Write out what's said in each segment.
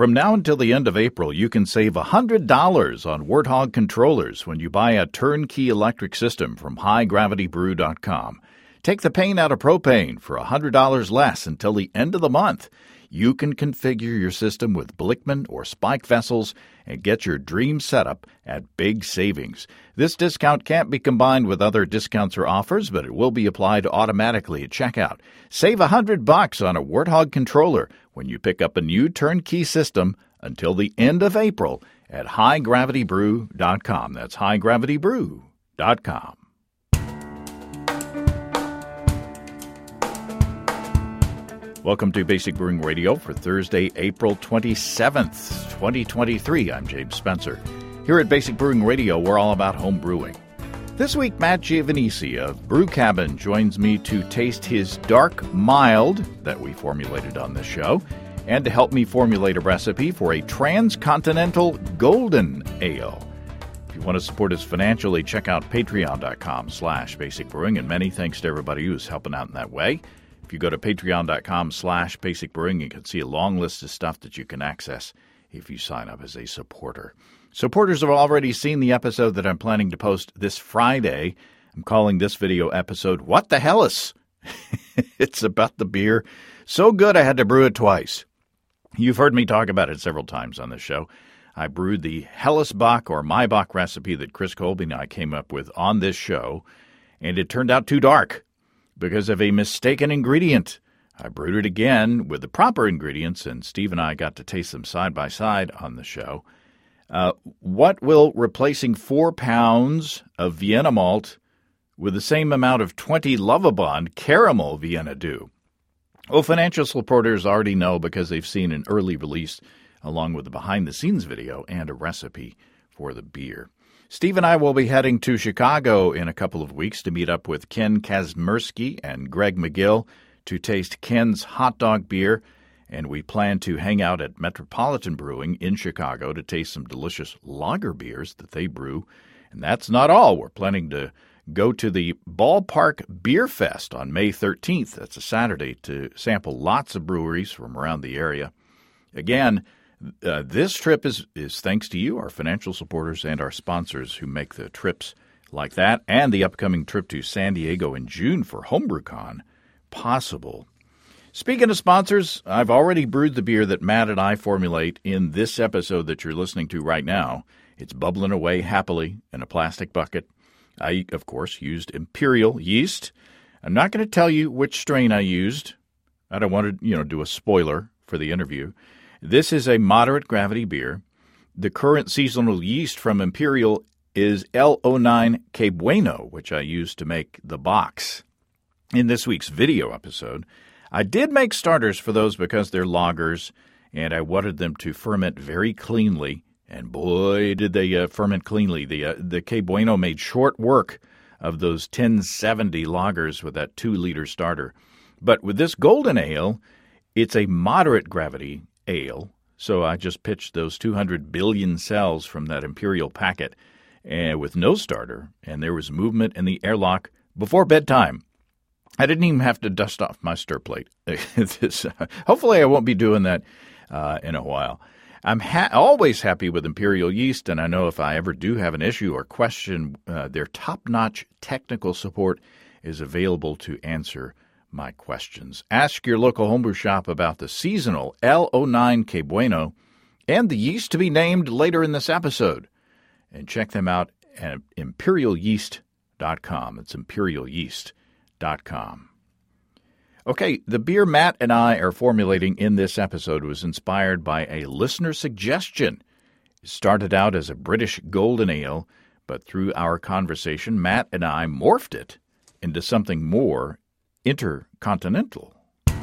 From now until the end of April, you can save $100 on Warthog controllers when you buy a turnkey electric system from HighGravityBrew.com. Take the pain out of propane for $100 less until the end of the month. You can configure your system with Blickman or Spike vessels and get your dream setup at big savings. This discount can't be combined with other discounts or offers, but it will be applied automatically at checkout. Save $100 on a Warthog controller when you pick up a new turnkey system until the end of April at HighGravityBrew.com. That's HighGravityBrew.com. Welcome to Basic Brewing Radio for Thursday, April 27th, 2023. I'm James Spencer. Here at Basic Brewing Radio, we're all about home brewing. This week, Matt Giovanisi of Brew Cabin joins me to taste his Dark Mild that we formulated on this show, and to help me formulate a recipe for a Transcontinental Golden Ale. If you want to support us financially, check out patreon.com/basicbrewing, and many thanks to everybody who's helping out in that way. If you go to patreon.com/basicbrewing, you can see a long list of stuff that you can access if you sign up as a supporter. Supporters have already seen the episode that I'm planning to post this Friday. I'm calling this video episode, What the Helles? It's about the beer. So good I had to brew it twice. You've heard me talk about it several times on this show. I brewed the Hellesbock or Maibock recipe that Chris Colby and I came up with on this show, and it turned out too dark because of a mistaken ingredient. I brewed it again with the proper ingredients, and Steve and I got to taste them side by side on the show. What will replacing 4 pounds of Vienna malt with the same amount of 20 Lovibond caramel Vienna do? Well, financial supporters already know because they've seen an early release along with the behind-the-scenes video and a recipe for the beer. Steve and I will be heading to Chicago in a couple of weeks to meet up with Ken Kazmersky and Greg McGill to taste Ken's hot dog beer, and we plan to hang out at Metropolitan Brewing in Chicago to taste some delicious lager beers that they brew. And that's not all. We're planning to go to the Ballpark Beer Fest on May 13th. That's a Saturday, to sample lots of breweries from around the area. Again, this trip is thanks to you, our financial supporters, and our sponsors who make the trips like that and the upcoming trip to San Diego in June for HomebrewCon possible. Speaking of sponsors, I've already brewed the beer that Matt and I formulate in this episode that you're listening to right now. It's bubbling away happily in a plastic bucket. I, of course, used Imperial yeast. I'm not going to tell you which strain I used. I don't want to, do a spoiler for the interview. This is a moderate gravity beer. The current seasonal yeast from Imperial is L09 Que Bueno, which I used to make the box. In this week's video episode, I did make starters for those because they're lagers, and I wanted them to ferment very cleanly. And boy, did they ferment cleanly. The Que Bueno made short work of those 1070 lagers with that 2-liter starter. But with this golden ale, it's a moderate gravity ale. So I just pitched those 200 billion cells from that Imperial packet with no starter, and there was movement in the airlock before bedtime. I didn't even have to dust off my stir plate. Hopefully I won't be doing that in a while. I'm always happy with Imperial yeast, and I know if I ever do have an issue or question, their top-notch technical support is available to answer my questions. Ask your local homebrew shop about the seasonal L09 Que Bueno and the yeast to be named later in this episode. And check them out at imperialyeast.com. It's imperialyeast.com. Okay, the beer Matt and I are formulating in this episode was inspired by a listener suggestion. It started out as a British golden ale, but through our conversation, Matt and I morphed it into something more intercontinental.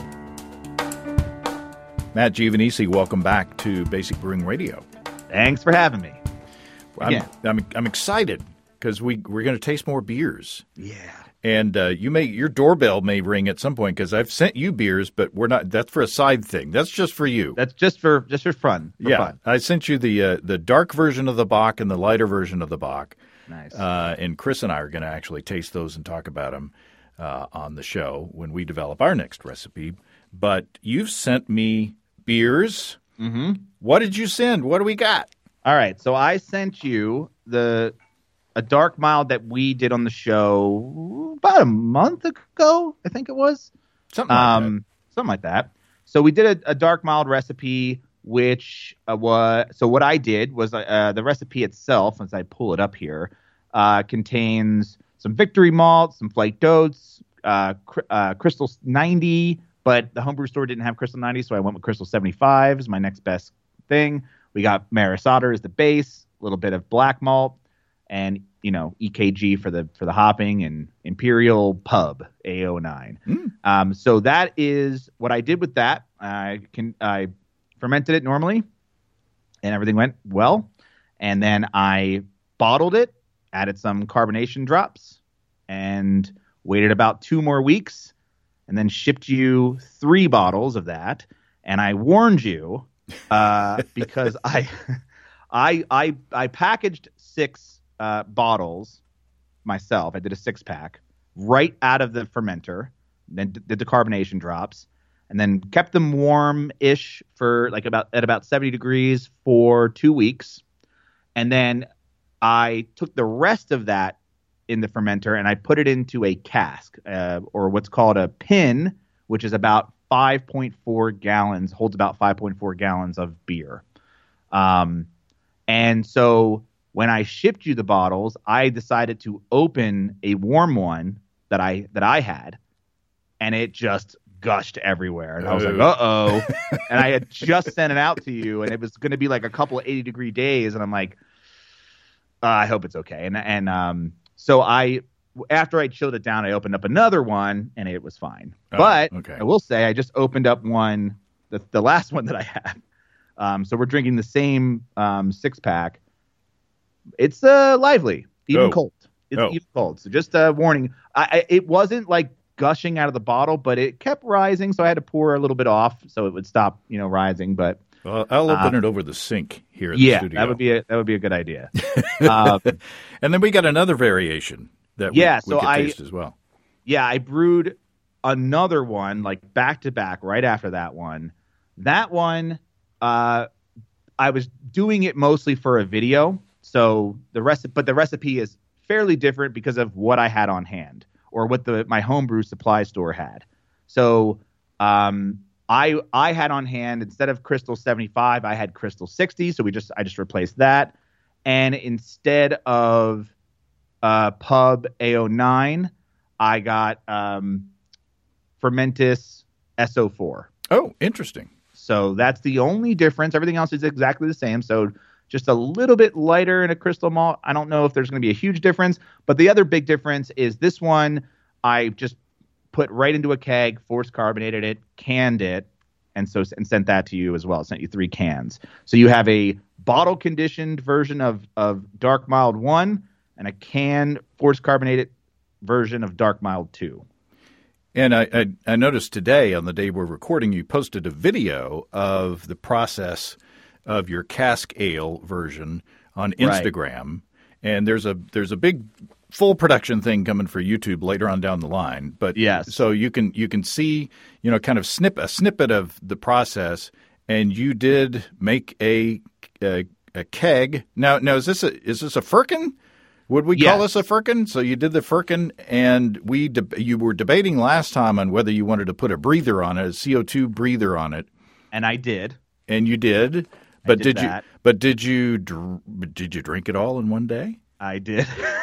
Matt Giovanisi, welcome back to Basic Brewing Radio. Thanks for having me. I'm excited because we're going to taste more beers. Yeah. And your doorbell may ring at some point because I've sent you beers, but we're not. That's for a side thing. That's just for you. That's just for fun. Fun. I sent you the dark version of the Bock and the lighter version of the Bock. Nice. And Chris and I are going to actually taste those and talk about them on the show when we develop our next recipe. But you've sent me beers Mm-hmm. What did you send? What do we got? All right. So I sent you a dark mild that we did on the show about a month ago, I think it was. Something like that. Something like that. So we did a dark mild recipe, which what I did was the recipe itself, as I pull it up here, contains some victory malt, some flaked oats, Crystal 90, but the homebrew store didn't have Crystal 90, so I went with Crystal 75 as my next best thing. We got Maris Otter as the base, a little bit of black malt, and EKG for the hopping, and Imperial Pub A09. So that is what I did with that. I fermented it normally, and everything went well. And then I bottled it, added some carbonation drops, and waited about 2 more weeks, and then shipped you 3 bottles of that. And I warned you because I packaged 6 bottles myself. I did a 6-pack right out of the fermenter, then did the carbonation drops, and then kept them warm-ish for at about 70 degrees for 2 weeks. And then I took the rest of that in the fermenter and I put it into a cask, or what's called a pin, which is about 5.4 gallons, holds about 5.4 gallons of beer. And so when I shipped you the bottles, I decided to open a warm one that I had, and it just gushed everywhere. And I was like, uh-oh. And I had just sent it out to you, and it was going to be like a couple of 80-degree days, and I'm like, I hope it's okay. And so after I chilled it down, I opened up another one, and it was fine. But okay. I will say I just opened up one, the last one that I had. So we're drinking the same 6-pack. It's lively, even cold. It's even cold. So just a warning. It wasn't like gushing out of the bottle, but it kept rising, so I had to pour a little bit off so it would stop, rising. But I'll open it over the sink here in the studio. that would be a good idea. And then we got another variation that we could taste as well. Yeah, I brewed another one like back to back right after that one. That one, I was doing it mostly for a video. So the recipe is fairly different because of what I had on hand, or what my homebrew supply store had. So I had on hand, instead of Crystal 75, I had Crystal 60. So I just replaced that, and instead of Pub A09, I got Fermentis SO4. Oh, interesting. So that's the only difference. Everything else is exactly the same. So just a little bit lighter in a crystal malt. I don't know if there's going to be a huge difference, but the other big difference is this one I just put right into a keg, force carbonated it, canned it, and sent that to you as well. Sent you 3 cans. So you have a bottle conditioned version of Dark Mild 1 and a canned force carbonated version of Dark Mild 2. And I noticed today, on the day we're recording, you posted a video of the process of your cask ale version on Instagram. Right. And there's a big full production thing coming for YouTube later on down the line. But yes, so you can see, kind of a snippet of the process, and you did make a keg. Now is this a firkin? Would we call this a firkin? So you did the firkin, and you were debating last time on whether you wanted to put a breather on it, a CO2 breather on it. And I did. And you did. But did you drink it all in one day? I did.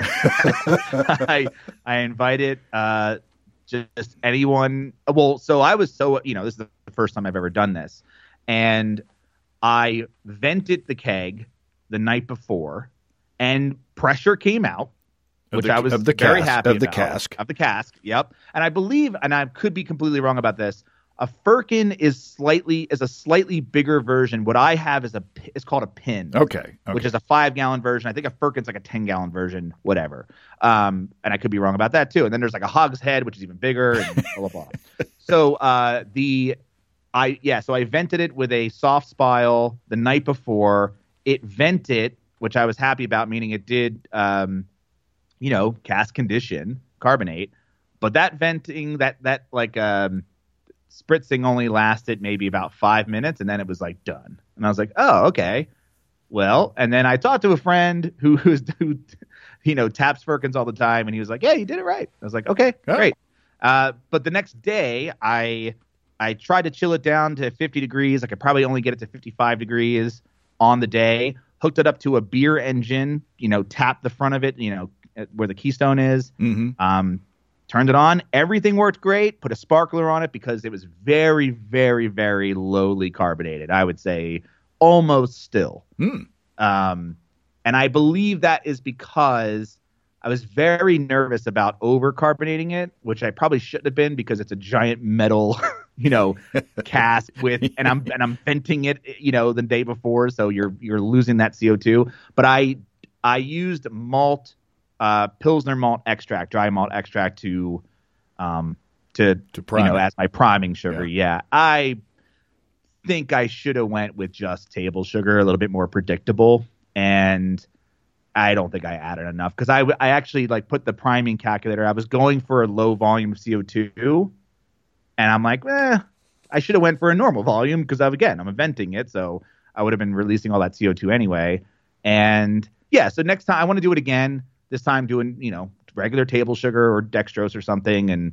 I invited just anyone. Well, so I was this is the first time I've ever done this, and I vented the keg the night before, and pressure came out, which I was very happy about. Of the cask, yep. And I believe, and I could be completely wrong about this, a firkin is a slightly bigger version. What I have is it's called a pin. Okay. Which is a 5-gallon version. I think a firkin's like a 10-gallon version, whatever. And I could be wrong about that too. And then there's like a hogshead, which is even bigger, and blah, blah, blah. So I vented it with a soft spile the night before. It vented, which I was happy about, meaning it did, cask condition, carbonate. But that venting, that spritzing only lasted maybe about 5 minutes, and then it was like done. And I was like, oh, okay. Well, and then I talked to a friend who taps Firkins all the time, and he was like, yeah, you did it right. I was like, okay, great. But the next day, I tried to chill it down to 50 degrees. I could probably only get it to 55 degrees on the day. Hooked it up to a beer engine, tapped the front of it, where the keystone is. Mm-hmm. Turned it on. Everything worked great. Put a sparkler on it because it was very, very, very lowly carbonated. I would say almost still. Mm. And I believe that is because I was very nervous about over-carbonating it, which I probably shouldn't have been because it's a giant metal, cask and I'm venting it, the day before, so you're losing that CO2. But I used malt. Pilsner malt extract, dry malt extract to prime as my priming sugar. Yeah. I think I should have went with just table sugar, a little bit more predictable, and I don't think I added enough because I actually put the priming calculator. I was going for a low volume of CO2, and I'm like, I should have went for a normal volume because I'm venting it, so I would have been releasing all that CO2 anyway. And yeah, so next time I want to do it again. This time doing, regular table sugar or dextrose or something, and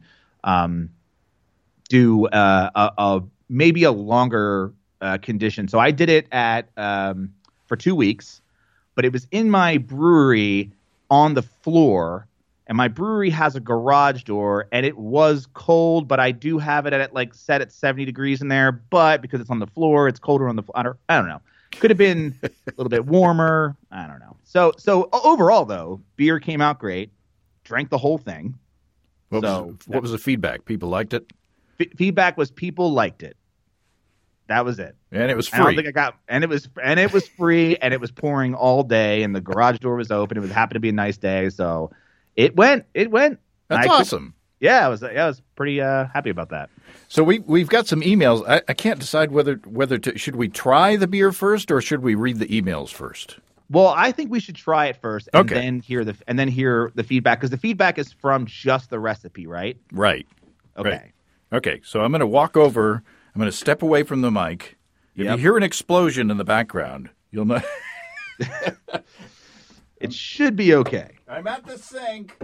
do maybe a longer condition. So I did it for 2 weeks, but it was in my brewery on the floor, and my brewery has a garage door, and it was cold, but I do have it at set at 70 degrees in there. But because it's on the floor, it's colder on the floor. I don't know. Could have been a little bit warmer. I don't know. So overall, though, beer came out great. Drank the whole thing. What was the feedback? People liked it? Feedback was people liked it. That was it. And it was free. I don't think and it was free, and it was pouring all day, and the garage door was open. It happened to be a nice day, so it went. That's awesome. I was pretty happy about that. So we've got some emails. I can't decide whether should we try the beer first or should we read the emails first? Well, I think we should try it first and then hear the feedback, because the feedback is from just the recipe, right? Right. Okay. Right. Okay. So I'm going to walk over. I'm going to step away from the mic. If you hear an explosion in the background, you'll know. It should be okay. I'm at the sink.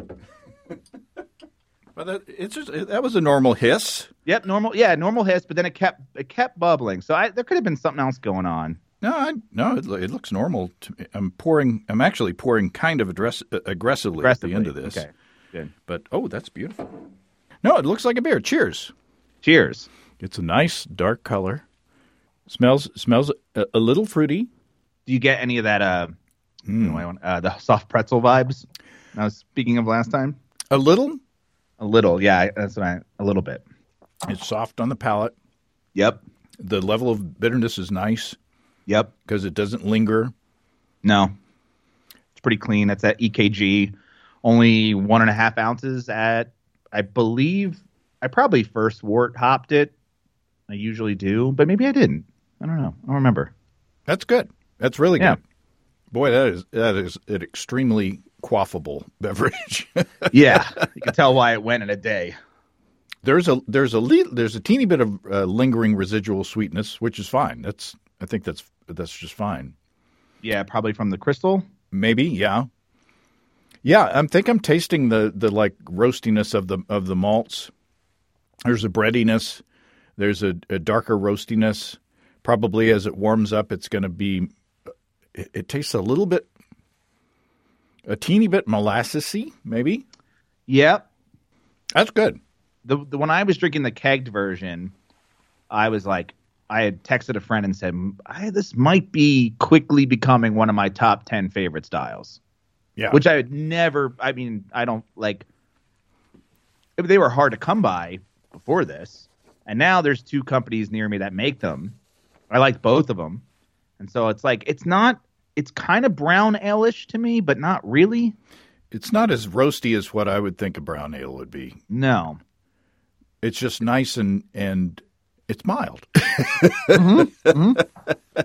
But that was a normal hiss. Yep, normal. Yeah, normal hiss. But then it kept bubbling. So there could have been something else going on. No, it looks normal to me. I'm actually pouring kind of aggressively at the end of this. Okay, good. But that's beautiful. No, it looks like a beer. Cheers. Cheers. It's a nice dark color. Smells a little fruity. Do you get any of that? The soft pretzel vibes I was speaking of last time. A little. A little, yeah. That's what a little bit. It's soft on the palate. Yep. The level of bitterness is nice. Yep. Because it doesn't linger. No. It's pretty clean. That's at EKG. Only 1.5 ounces at, I believe, I probably first wort hopped it. I usually do, but maybe I didn't. I don't know. I don't remember. That's good. That's really good. Boy, that is an extremely quaffable beverage. Yeah, you can tell why it went in a day. There's a teeny bit of lingering residual sweetness, which is fine. I think that's just fine. Yeah, probably from the crystal. Maybe, yeah. Yeah, I'm tasting the roastiness of the malts. There's a breadiness. There's a darker roastiness. Probably as it warms up, it's going to be. It tastes a teeny bit molassesy, maybe. Yep, that's good. The when I was drinking the kegged version, I was like, I had texted a friend and said, this might be quickly becoming one of my top 10 favorite styles. Yeah, which I would never. I mean, I don't like. They were hard to come by before this, and now there's 2 companies near me that make them. I like both of them, and so it's like it's kind of brown ale-ish to me, but not really. It's not as roasty as what I would think a brown ale would be. No, it's just nice and it's mild. Mm-hmm. Mm-hmm.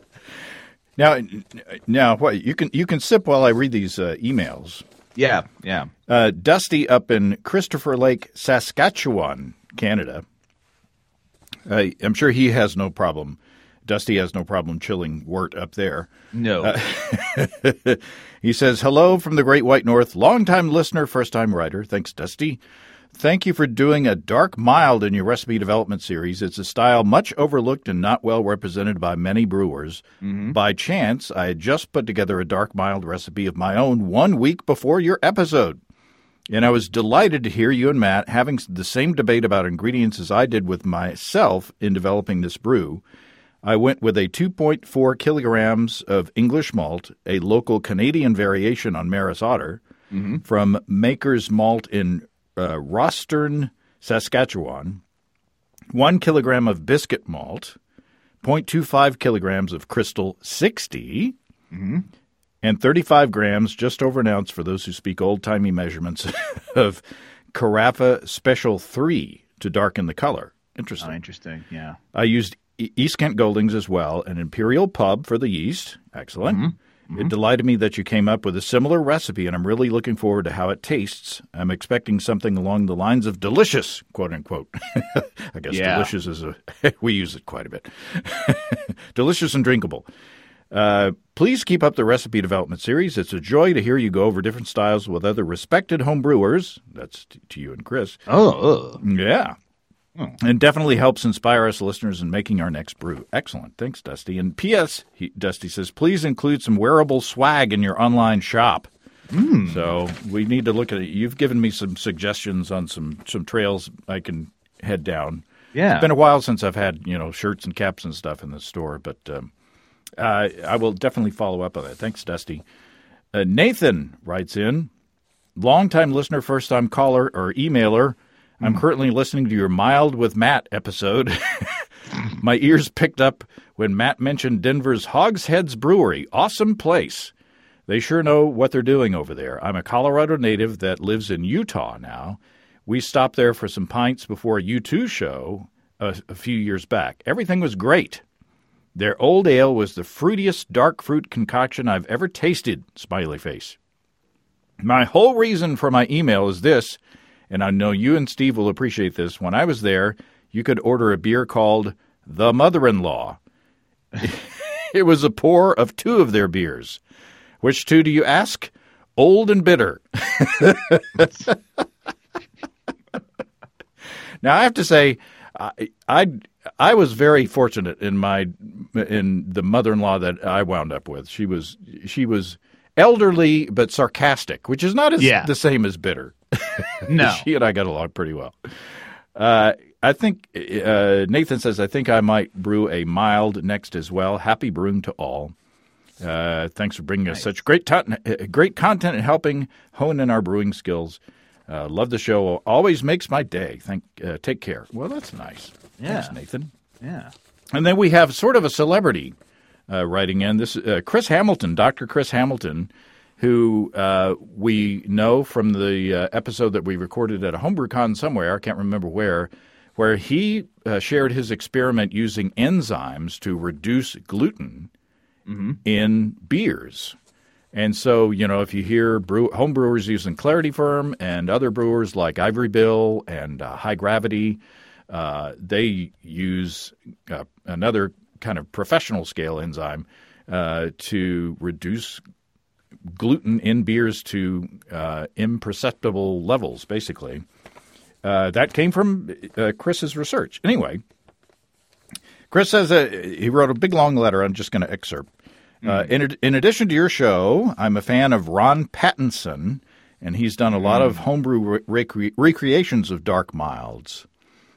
Now, what you can sip while I read these emails. Yeah, yeah. Dusty up in Christopher Lake, Saskatchewan, Canada, I'm sure he has no problem. Dusty has no problem chilling wort up there. No. He says, hello from the Great White North. Longtime listener, first-time writer. Thanks, Dusty. Thank you for doing a dark mild in your recipe development series. It's a style much overlooked and not well represented by many brewers. Mm-hmm. By chance, I had just put together a dark mild recipe of my own 1 week before your episode. And I was delighted to hear you and Matt having the same debate about ingredients as I did with myself in developing this brew. I went with a 2.4 kilograms of English malt, a local Canadian variation on Maris Otter, from Maker's Malt in Rostern, Saskatchewan, 1 kilogram of biscuit malt, 0.25 kilograms of Crystal 60, and 35 grams, just over an ounce for those who speak old-timey measurements, of Carafa Special 3 to darken the color. Interesting. Oh, interesting, yeah. I used East Kent Goldings as well, an Imperial Pub for the yeast. Excellent. It delighted me that you came up with a similar recipe, and I'm really looking forward to how it tastes. I'm expecting something along the lines of delicious, quote-unquote. I guess delicious is we use it quite a bit. Delicious and drinkable. Please keep up the recipe development series. It's a joy to hear you go over different styles with other respected home brewers. That's to you and Chris. Oh. Yeah. And definitely helps inspire us listeners in making our next brew. Excellent. Thanks, Dusty. And P.S., Dusty says, please include some wearable swag in your online shop. So we need to look at it. You've given me some suggestions on some trails I can head down. Yeah. It's been a while since I've had, shirts and caps and stuff in the store, but I will definitely follow up on that. Thanks, Dusty. Nathan writes in, longtime listener, first-time caller or emailer. I'm currently listening to your Mild with Matt episode. My ears picked up when Matt mentioned Denver's Hogsheads Brewery. Awesome place. They sure know what they're doing over there. I'm a Colorado native that lives in Utah now. We stopped there for some pints before a U2 show a few years back. Everything was great. Their old ale was the fruitiest dark fruit concoction I've ever tasted, smiley face. My whole reason for my email is this, and I know you and Steve will appreciate this. When I was there, you could order a beer called The Mother-in-Law. It was a pour of 2 of their beers. Which 2 do you ask? Old and bitter. Now, I have to say, I was very fortunate in the mother-in-law that I wound up with. She was elderly but sarcastic, which is not the same as bitter. No. She and I got along pretty well. I think Nathan says, I think I might brew a mild next as well. Happy brewing to all. Thanks for bringing us such great content and helping hone in our brewing skills. Love the show. Always makes my day. Take care. Well, that's nice. Yeah. Thanks, Nathan. Yeah. And then we have sort of a celebrity writing in. This Chris Hamilton, Dr. Chris Hamilton, who we know from the episode that we recorded at a HomebrewCon somewhere, I can't remember where he shared his experiment using enzymes to reduce gluten in beers. And so, if you hear home brewers using Clarity Firm and other brewers like Ivory Bill and High Gravity, they use another kind of professional scale enzyme to reduce gluten in beers to imperceptible levels, basically. That came from Chris's research. Anyway, Chris says he wrote a big, long letter. I'm just going to excerpt. In addition to your show, I'm a fan of Ron Pattinson, and he's done a lot of homebrew recreations of dark milds.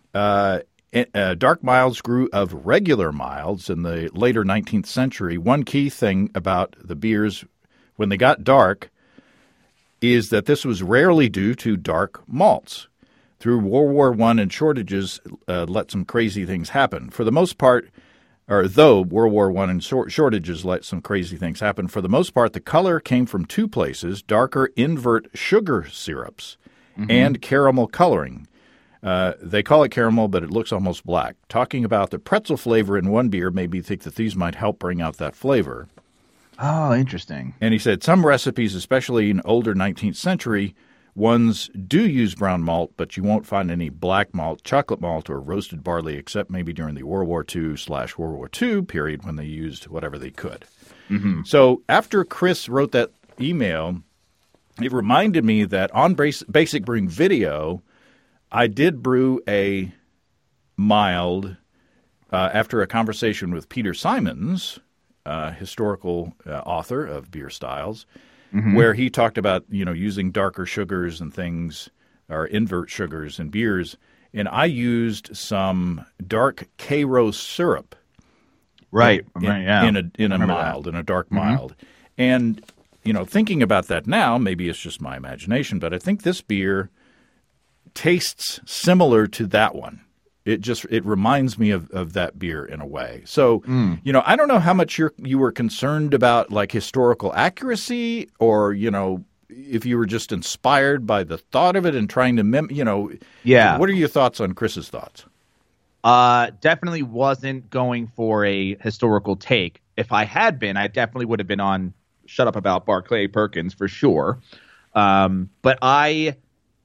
Dark milds grew of regular milds in the later 19th century. One key thing about the beers when they got dark is that this was rarely due to dark malts. Through World War I and shortages let some crazy things happen. For the most part, though World War I and shortages let some crazy things happen, for the most part, the color came from 2 places, darker invert sugar syrups and caramel coloring. They call it caramel, but it looks almost black. Talking about the pretzel flavor in one beer made me think that these might help bring out that flavor. Oh, interesting. And he said some recipes, especially in older 19th century, Ones do use brown malt, but you won't find any black malt, chocolate malt, or roasted barley, except maybe during the World War II/World War II period when they used whatever they could. Mm-hmm. So after Chris wrote that email, it reminded me that on Basic Brewing Video, I did brew a mild after a conversation with Peter Simons, historical author of beer styles, where he talked about, using darker sugars and things, or invert sugars in beers. And I used some dark Karo syrup. Right. In a mild, in a dark mild. And, thinking about that now, maybe it's just my imagination, but I think this beer tastes similar to that one. It reminds me of that beer in a way. So, I don't know how much you were concerned about like historical accuracy, or, if you were just inspired by the thought of it and trying to Yeah. What are your thoughts on Chris's thoughts? Definitely wasn't going for a historical take. If I had been, I definitely would have been on Shut Up About Barclay Perkins for sure. But I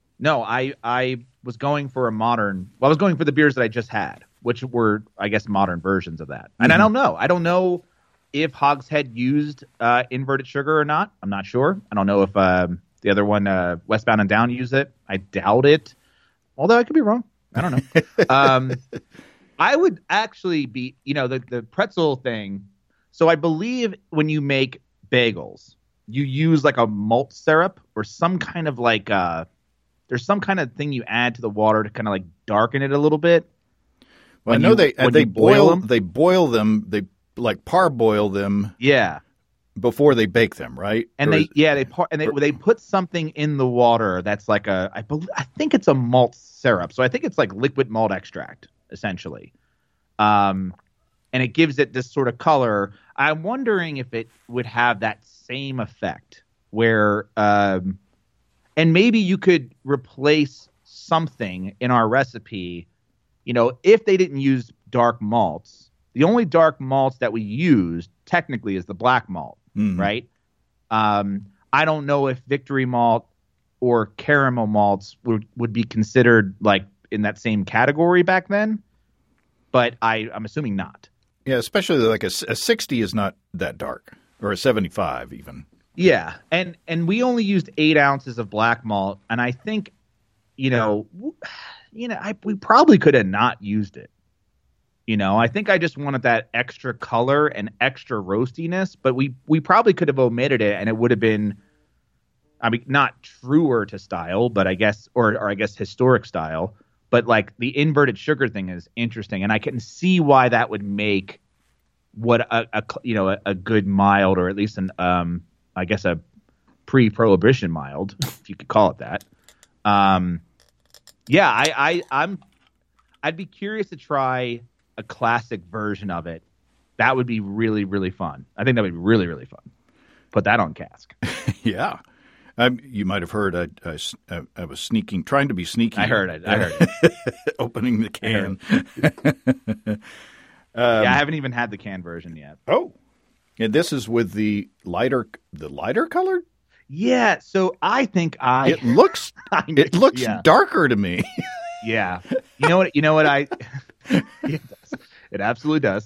was going for a modern. Well, I was going for the beers that I just had, which were, I guess, modern versions of that. And I don't know. I don't know if Hogshead used inverted sugar or not. I'm not sure. I don't know if the other one, Westbound and Down, used it. I doubt it. Although I could be wrong. I don't know. I would actually be, the pretzel thing. So I believe when you make bagels, you use like a malt syrup or some kind of like there's some kind of thing you add to the water to kind of like darken it a little bit. Well, I know they boil them. They like parboil them. Yeah. Before they bake them, right? And they put something in the water that's like I think it's a malt syrup. So I think it's like liquid malt extract essentially. And it gives it this sort of color. I'm wondering if it would have that same effect where and maybe you could replace something in our recipe, if they didn't use dark malts. The only dark malts that we used technically is the black malt, right? I don't know if Victory Malt or caramel malts would be considered like in that same category back then, but I'm assuming not. Yeah, especially like a 60 is not that dark, or a 75 even. Yeah, and we only used 8 ounces of black malt, and I think, we probably could have not used it. I think I just wanted that extra color and extra roastiness, but we probably could have omitted it, and it would have been, not truer to style, but I guess, or I guess historic style. But like the inverted sugar thing is interesting, and I can see why that would make what a good mild, or at least an I guess a pre-prohibition mild, if you could call it that. I'd be curious to try a classic version of it. That would be really, really fun. I think that would be really, really fun. Put that on cask. Yeah. You might have heard I was trying to be sneaky. I heard it. Opening the can. I haven't even had the can version yet. Oh. And this is with the lighter colored? Yeah, so I think it looks darker to me. Yeah. You know what it absolutely does.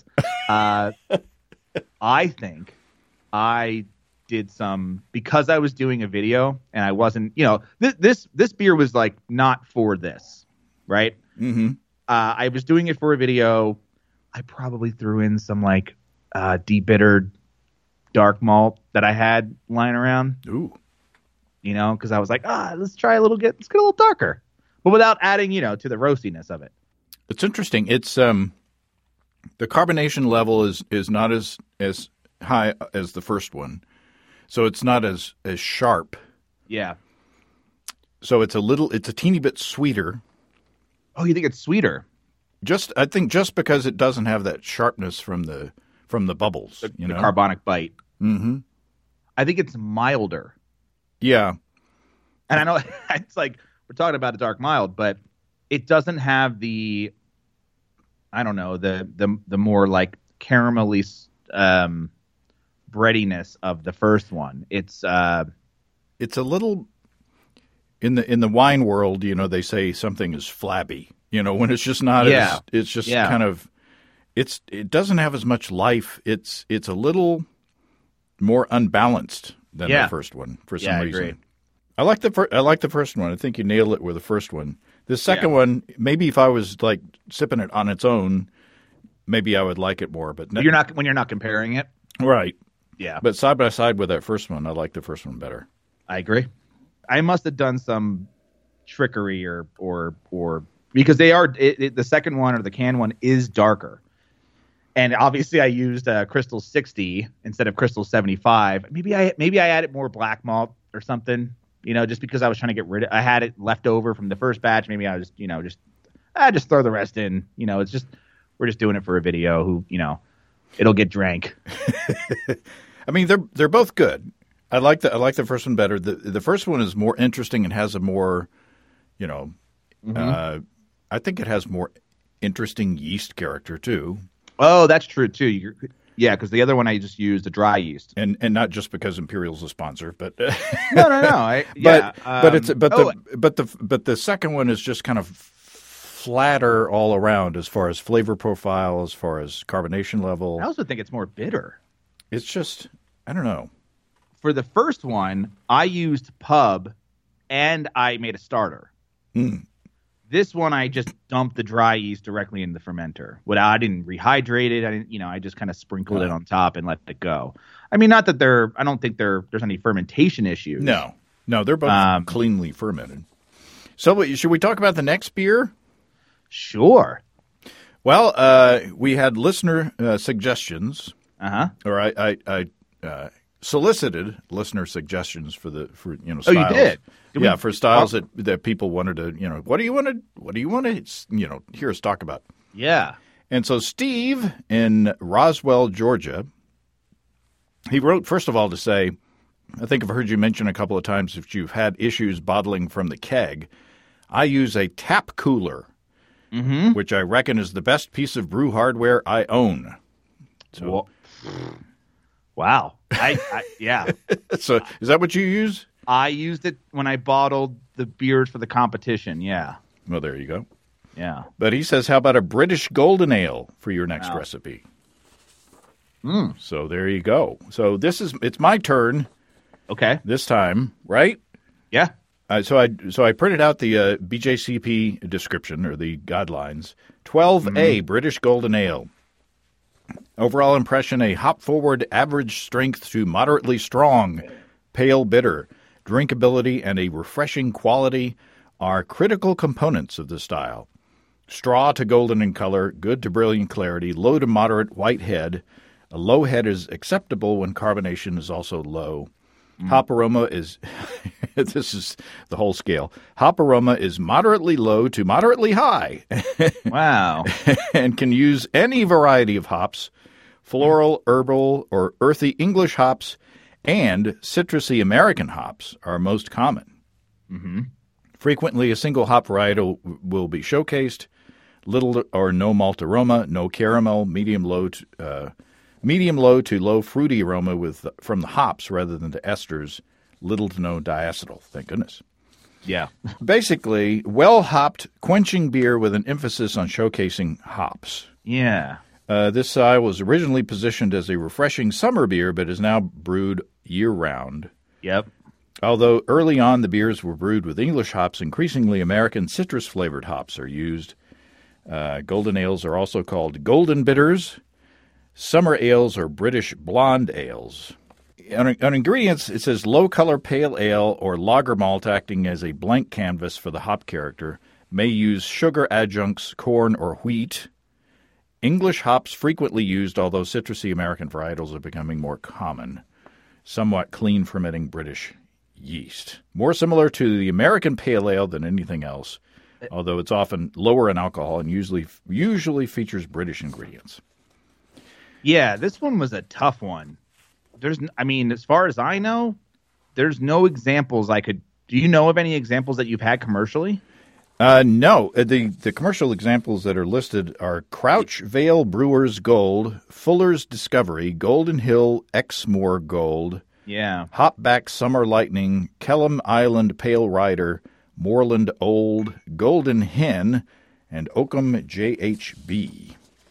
I think I did some, because I was doing a video and I wasn't, this beer was like not for this, right? Mm-hmm. I was doing it for a video. I probably threw in some like de-bittered dark malt that I had lying around. Ooh. Because I was like, let's get a little darker, but without adding, to the roastiness of it. It's interesting. It's the carbonation level is not as high as the first one, so it's not as sharp. Yeah. So it's a teeny bit sweeter. Oh, you think it's sweeter? I think just because it doesn't have that sharpness from the bubbles, the carbonic bite. Mm-hmm. I think it's milder. Yeah. And I know it's like we're talking about a dark mild, but it doesn't have the, I don't know, the more like caramelly breadiness of the first one. It's a little, in the wine world, they say something is flabby. When it's just not. Yeah. It's just kind of. It doesn't have as much life. It's a little more unbalanced than the first one for some reason. I agree. I like the first one. I think you nailed it with the first one. The second one, maybe if I was like sipping it on its own, maybe I would like it more. But when you're not comparing it, right? Yeah. But side by side with that first one, I like the first one better. I agree. I must have done some trickery or because the second one or the can one is darker. And obviously, I used Crystal 60 instead of Crystal 75. Maybe I added more black malt or something. Just because I was trying to get rid of. I had it left over from the first batch. Maybe I was, just throw the rest in. It's just we're just doing it for a video. Who, it'll get drank. I mean, they're both good. I like the first one better. The first one is more interesting and has a more, I think it has more interesting yeast character too. Oh, that's true too. Because the other one I just used a dry yeast, and not just because Imperial's a sponsor, but no. But the second one is just kind of flatter all around as far as flavor profile, as far as carbonation level. I also think it's more bitter. It's just I don't know. For the first one, I used pub, and I made a starter. This one, I just dumped the dry yeast directly in the fermenter. I didn't rehydrate it. I just kind of sprinkled it on top and let it go. I mean, not that I don't think there's any fermentation issues. No, they're both cleanly fermented. So should we talk about the next beer? Sure. Well, we had listener suggestions. Or I solicited listener suggestions for styles. Oh, you did? For styles that people wanted to, what do you want to hear us talk about? Yeah. And so Steve in Roswell, Georgia, he wrote, first of all, to say, I think I've heard you mention a couple of times if you've had issues bottling from the keg. I use a tap cooler, which I reckon is the best piece of brew hardware I own. So, wow. Yeah. So is that what you use? I used it when I bottled the beers for the competition. Yeah. Well, there you go. Yeah. But he says, how about a British Golden Ale for your next recipe? So there you go. So it's my turn. Okay. This time, right? Yeah. So I printed out the BJCP description or the guidelines. 12A British Golden Ale. Overall impression, a hop-forward average strength to moderately strong, pale bitter. Drinkability and a refreshing quality are critical components of the style. Straw to golden in color, good to brilliant clarity, low to moderate white head. A low head is acceptable when carbonation is also low. Hop aroma is, this is the whole scale. Hop aroma is moderately low to moderately high. Wow. And can use any variety of hops, floral, herbal, or earthy English hops, and citrusy American hops are most common. Frequently, a single hop varietal will be showcased. Little or no malt aroma, no caramel, medium low to low fruity aroma from the hops rather than the esters. Little to no diacetyl. Thank goodness. Yeah. Basically, well-hopped, quenching beer with an emphasis on showcasing hops. Yeah. This style was originally positioned as a refreshing summer beer, but is now brewed year-round. Yep. Although early on the beers were brewed with English hops, increasingly American citrus-flavored hops are used. Golden ales are also called golden bitters. Summer ales are British blonde ales. On ingredients, it says low-color pale ale or lager malt acting as a blank canvas for the hop character. May use sugar adjuncts, corn or wheat. English hops frequently used, although citrusy American varietals are becoming more common. Somewhat clean fermenting British yeast. More similar to the American pale ale than anything else, although it's often lower in alcohol and usually features British ingredients. Yeah, this one was a tough one. As far as I know, there's no examples do you know of any examples that you've had commercially? No. The commercial examples that are listed are Crouch Vale Brewers Gold, Fuller's Discovery, Golden Hill Exmoor Gold, Yeah. Hopback Summer Lightning, Kellam Island Pale Rider, Moreland Old, Golden Hen, and Oakham JHB.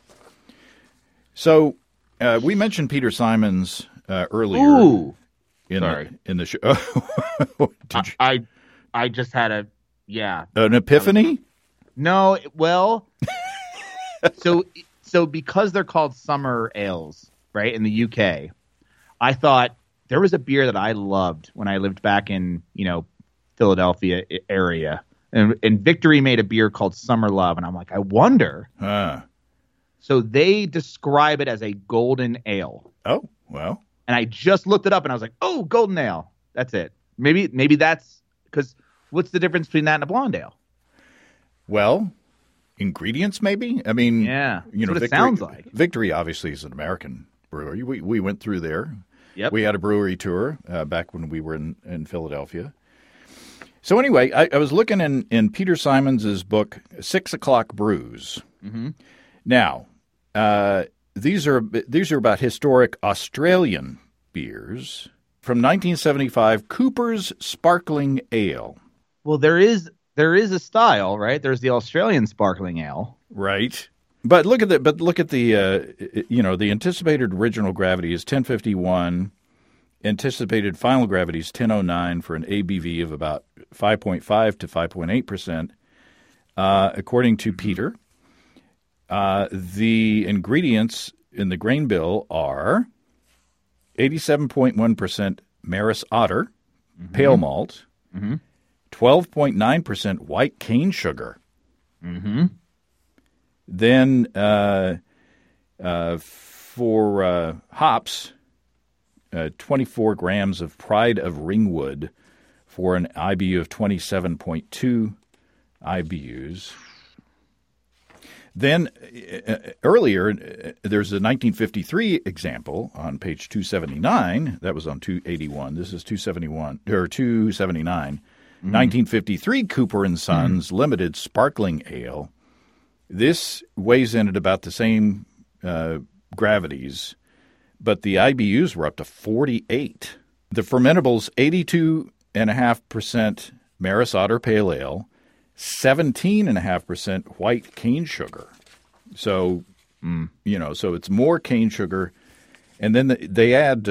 So we mentioned Peter Simons earlier. Ooh. In the show. I just had an epiphany? No, well, so because they're called summer ales, right, in the UK, I thought there was a beer that I loved when I lived back in, Philadelphia area. And Victory made a beer called Summer Love. And I'm like, I wonder. So they describe it as a golden ale. Oh, well. And I just looked it up and I was like, oh, golden ale. That's it. Maybe that's because what's the difference between that and a blonde ale? Well, ingredients maybe? I mean, yeah, that's what Victory, it sounds like. Victory obviously is an American brewery. We went through there. Yep. We had a brewery tour back when we were in Philadelphia. So anyway, I was looking in Peter Simons' book, 6 O'Clock Brews. Mm-hmm. Now, these are about historic Australian beers. From 1975, Cooper's Sparkling Ale. Well, there is a style, right? There's the Australian Sparkling Ale. Right. But look at the the anticipated original gravity is 1051. Anticipated final gravity is 1009 for an ABV of about 5.5 to 5.8%. According to Peter, the ingredients in the grain bill are 87.1% Maris Otter, pale malt, 12.9% white cane sugar. Mm-hmm. Then for hops, 24 grams of Pride of Ringwood for an IBU of 27.2 IBUs. Then earlier, there's a 1953 example on page 279. That was on 281. This is 271 or 279. 1953 Cooper and Sons Limited Sparkling Ale. This weighs in at about the same gravities, but the IBUs were up to 48. The fermentables, 82.5% Maris Otter Pale Ale, 17.5% white cane sugar. So, so it's more cane sugar. And then they add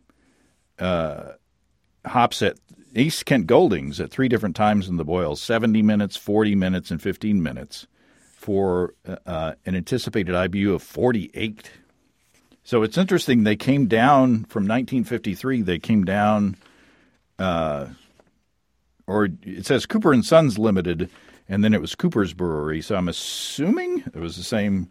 hops at East Kent Goldings at 3 different times in the boil, 70 minutes, 40 minutes, and 15 minutes for an anticipated IBU of 48. So it's interesting. They came down from 1953. They came down, or it says Cooper and Sons Limited, and then it was Cooper's Brewery. So I'm assuming it was the same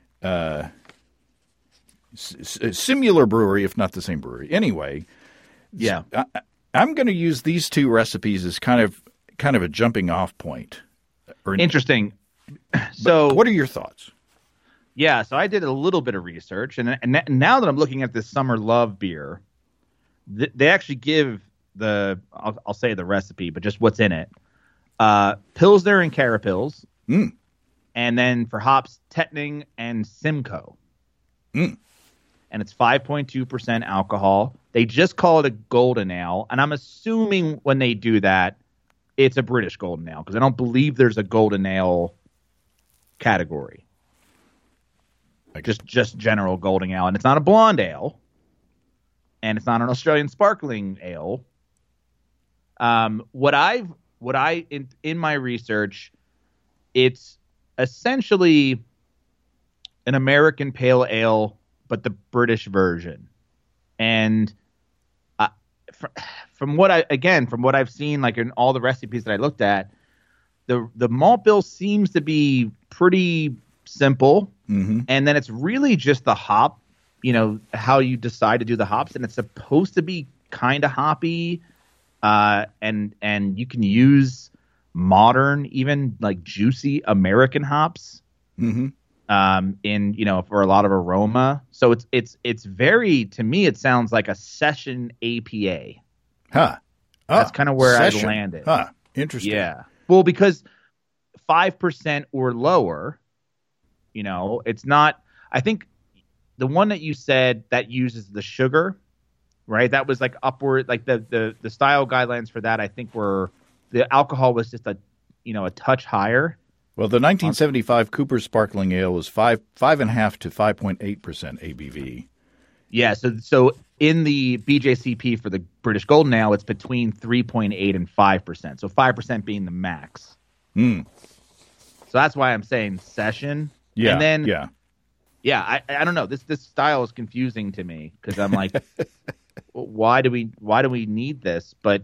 similar brewery, if not the same brewery. Anyway, yeah, I'm going to use these two recipes as kind of a jumping off point. Interesting. So, what are your thoughts? Yeah, so I did a little bit of research, and now that I'm looking at this Summer Love beer, they actually give I'll say the recipe, but just what's in it. Pilsner and Carapils, and then for hops, Tettnang and Simcoe. And it's 5.2% alcohol. They just call it a golden ale, and I'm assuming when they do that, it's a British golden ale, because I don't believe there's a golden ale category. Just general golden ale, and it's not a blonde ale, and it's not an Australian sparkling ale. What I in my research, it's essentially an American pale ale, but the British version. And from what I've seen, like in all the recipes that I looked at, the malt bill seems to be pretty simple. And then it's really just the hop, how you decide to do the hops, and it's supposed to be kind of hoppy, and you can use modern, even like juicy American hops, in for a lot of aroma. So it's very, to me, it sounds like a session APA. That's kind of where I landed. Interesting. Yeah. Well, because 5% or lower. It's not. I think the one that you said that uses the sugar, right? That was like upward, like the style guidelines for that, I think were the alcohol was just a touch higher. Well, the 1975 Cooper Sparkling Ale was 5.5 to 5.8% ABV. Yeah, so in the BJCP for the British Golden Ale, it's between 3.8 and 5%. So 5% being the max. Mm. So that's why I'm saying session. Yeah, and then, yeah. I don't know. This style is confusing to me because I'm like, why do we need this? But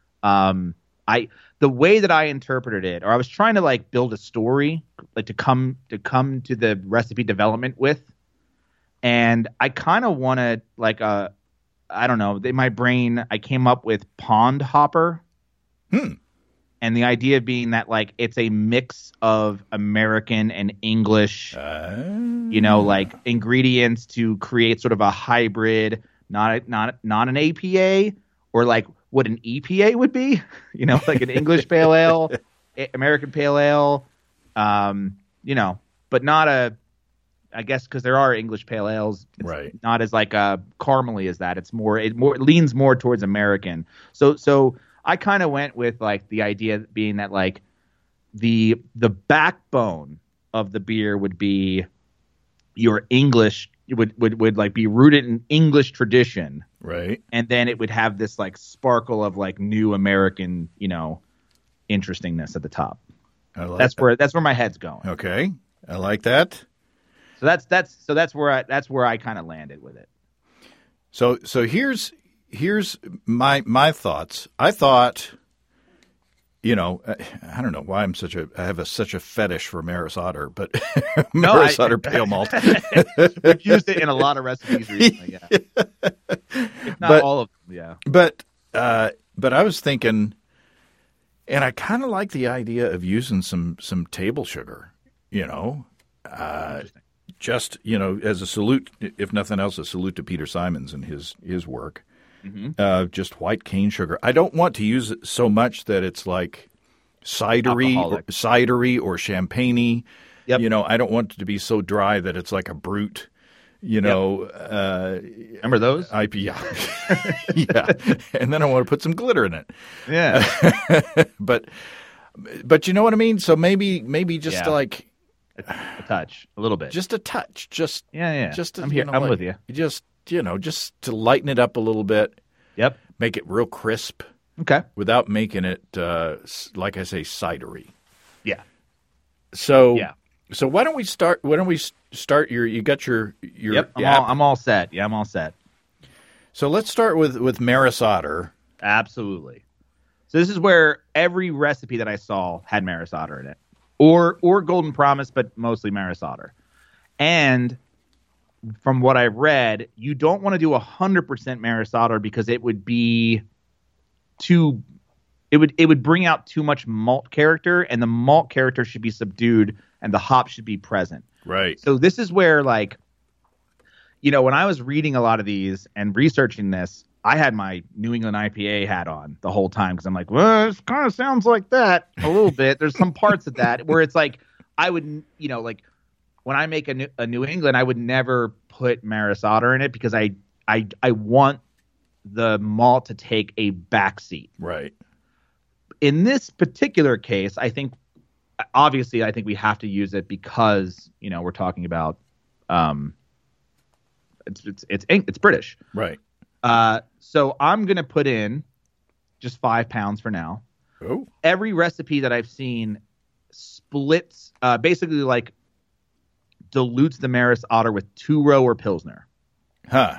the way that I interpreted it, or I was trying to like build a story, like to come to the recipe development with, and I kind of wanted like I don't know. In my brain, I came up with pond hopper. And the idea being that like it's a mix of American and English, like ingredients to create sort of a hybrid, not an APA or like what an EPA would be, like an English pale ale, American pale ale, but not I guess because there are English pale ales, it's right? Not as like caramely as that. It leans more towards American. So I kind of went with like the idea being that like the backbone of the beer would be your English. It would like be rooted in English tradition, right? And then it would have this like sparkle of like new American, interestingness at the top. That's where my head's going. Okay, I like that. So that's where I kind of landed with it. So here's my thoughts. I thought, I don't know why I have such a fetish for Maris Otter, but Maris Otter pale malt. We've used it in a lot of recipes recently, yeah. If not all of them, yeah. But I was thinking, and I kind of like the idea of using some table sugar, just, as a salute, if nothing else, a salute to Peter Simons and his work. Just white cane sugar. I don't want to use it so much that it's like cidery or champagne-y. Yep. I don't want it to be so dry that it's like a brute. Remember those? Yeah. Yeah. And then I want to put some glitter in it. Yeah. But you know what I mean? So maybe just like a touch, a little bit. Just a touch. Just Just I'm here. I'm with you. Just to lighten it up a little bit. Yep. Make it real crisp. Okay. Without making it, like I say, cidery. Yeah. So why don't we start? You got your. Yep. I'm all set. Yeah, I'm all set. So let's start with Maris Otter. Absolutely. So this is where every recipe that I saw had Maris Otter in it, or Golden Promise, but mostly Maris Otter. And from what I read, you don't want to do 100% Maris Otter because it would be it would bring out too much malt character, and the malt character should be subdued and the hop should be present. Right. So this is where, like, when I was reading a lot of these and researching this, I had my New England IPA hat on the whole time because I'm like, well, it kind of sounds like that a little bit. There's some parts of that where it's like I would, like when I make a New England, I would never put Maris Otter in it because I want the malt to take a backseat. Right. In this particular case, I think we have to use it because we're talking about it's British. Right. So I'm gonna put in just 5 pounds for now. Oh. Every recipe that I've seen splits, basically like dilutes the Maris Otter with 2-row or Pilsner. Huh.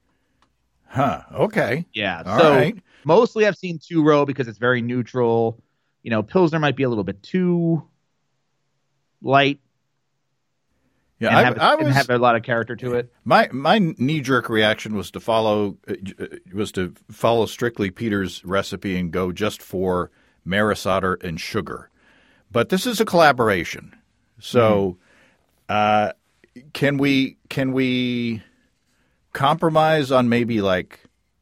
Okay. Yeah. All so right. Mostly I've seen 2-row because it's very neutral. Pilsner might be a little bit too light. Yeah, and have a lot of character to it. My knee-jerk reaction was to follow strictly Peter's recipe and go just for Maris Otter and sugar. But this is a collaboration, so can we compromise on maybe like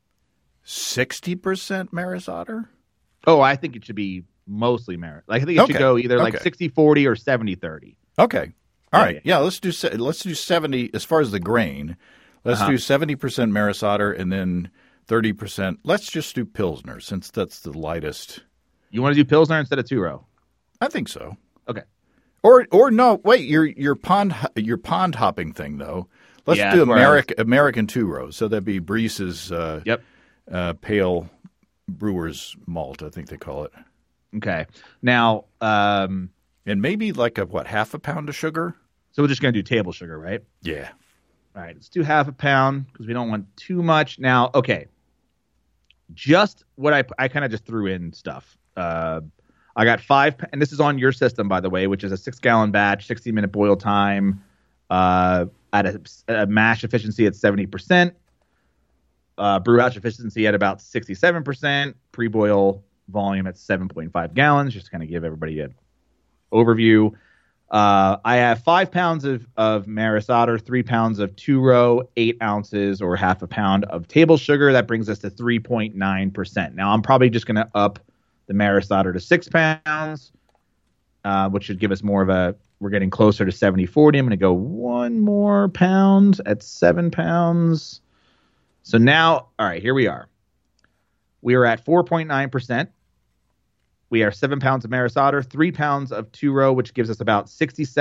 60% Maris Otter? Oh, I think it should be mostly Maris. I think it should go either like 60-40 or 70-30. Okay. All right. Yeah, let's do 70 as far as the grain. Let's do 70% Maris Otter and then 30%. Let's just do Pilsner since that's the lightest. You want to do Pilsner instead of two-row? I think so. Okay. Or no, wait, your pond hopping thing though. Let's do American two-row. So that'd be Breese's pale brewer's malt, I think they call it. Okay. Now, and maybe like half a pound of sugar. So we're just going to do table sugar, right? Yeah. All right. Let's do half a pound because we don't want too much. Now, okay. Just what I kind of just threw in stuff. I got 5, and this is on your system, by the way, which is a 6-gallon batch, 60-minute boil time, at a mash efficiency at 70%, brew house efficiency at about 67%, pre-boil volume at 7.5 gallons, just to kind of give everybody an overview. I have 5 pounds of Maris Otter, 3 pounds of two-row, 8 ounces or half a pound of table sugar. That brings us to 3.9%. Now, I'm probably just going to up the Maris Otter to 6 pounds, which should give us more of we're getting closer to 70-40. I'm going to go 1 more pound at 7 pounds. So now, all right, here we are. We are at 4.9%. We are 7 pounds of Maris Otter, 3 pounds of two-row, which gives us about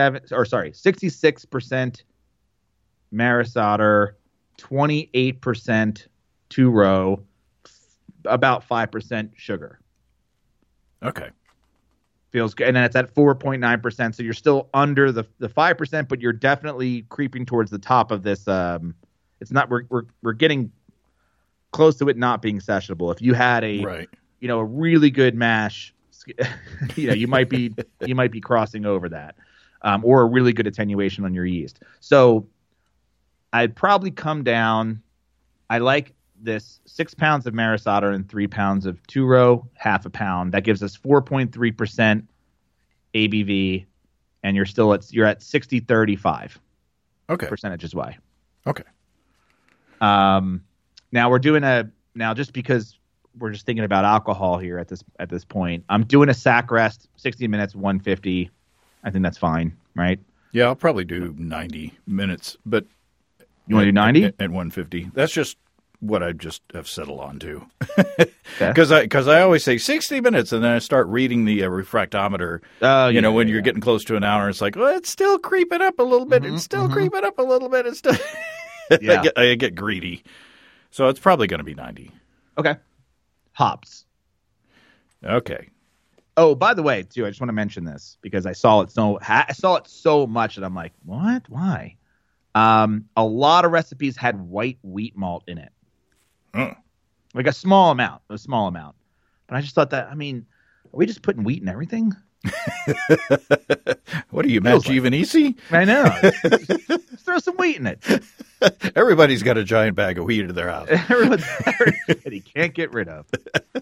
66% Maris Otter, 28% two-row, about 5% sugar. Okay. Feels good. And then it's at 4.9%. So you're still under the 5%, but you're definitely creeping towards the top of this. It's not, we're getting close to it not being sessionable. If you had a really good mash, you might be crossing over that, or a really good attenuation on your yeast. So I'd probably come down. I like this 6 pounds of Maris Otter and 3 pounds of two-row, half a pound. That gives us 4.3% ABV, and you're at 60-35. Okay. Percentages why. Okay. Now just because we're just thinking about alcohol here at this point, I'm doing a sack rest, 60 minutes, 150. I think that's fine, right? Yeah, I'll probably do 90 minutes, but you want to do 90 at 150? That's just what I just have settled on to. Because I always say 60 minutes, and then I start reading the refractometer. When you're getting close to an hour, it's like, well, it's still creeping up a little bit. It's still creeping up a little bit. It's still I get greedy. So it's probably going to be 90. Okay. Hops. Okay. Oh, by the way, too, I just want to mention this because I saw it so much that I'm like, what? Why? A lot of recipes had white wheat malt in it. Like a small amount. But I just thought that, are we just putting wheat in everything? What are you, Matt Giovanisi? I know. Just throw some wheat in it. Everybody's got a giant bag of wheat in their house. That he can't get rid of.